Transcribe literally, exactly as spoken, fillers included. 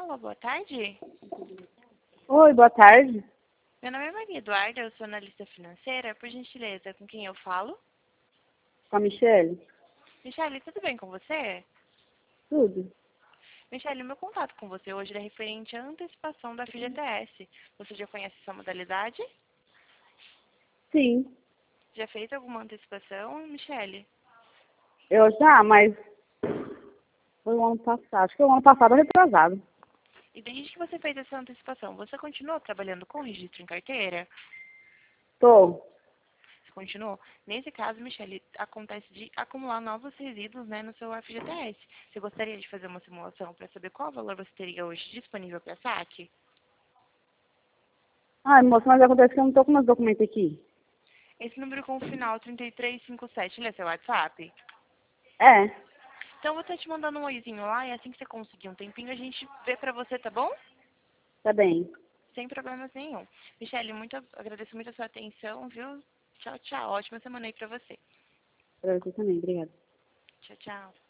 Alô, boa tarde. Oi, boa tarde. Meu nome é Maria Eduarda, eu sou analista financeira. Por gentileza, com quem eu falo? Com a Michele? Michele, tudo bem com você? Tudo? Michele, meu contato com você hoje é referente à antecipação da F G T S. Você já conhece essa modalidade? Sim. Já fez alguma antecipação, Michele? Eu já, mas foi o ano passado. Acho que foi o ano passado retrasado. E desde que você fez essa antecipação, você continuou trabalhando com registro em carteira? Tô. Você continuou? Nesse caso, Michele, acontece de acumular novos resíduos, né, no seu F G T S. Você gostaria de fazer uma simulação para saber qual valor você teria hoje disponível para saque? Ai, moça, mas acontece que eu não tô com meus documentos aqui. Esse número com o final trinta e três cinquenta e sete, ele é seu WhatsApp? É, Então eu vou estar te mandando um oizinho lá e assim que você conseguir um tempinho a gente vê pra você, tá bom? tá bem. Sem problemas nenhum. Michele, muito, agradeço muito a sua atenção, viu? Tchau, tchau. Ótima semana aí pra você. Pra você também, obrigada. Tchau, tchau.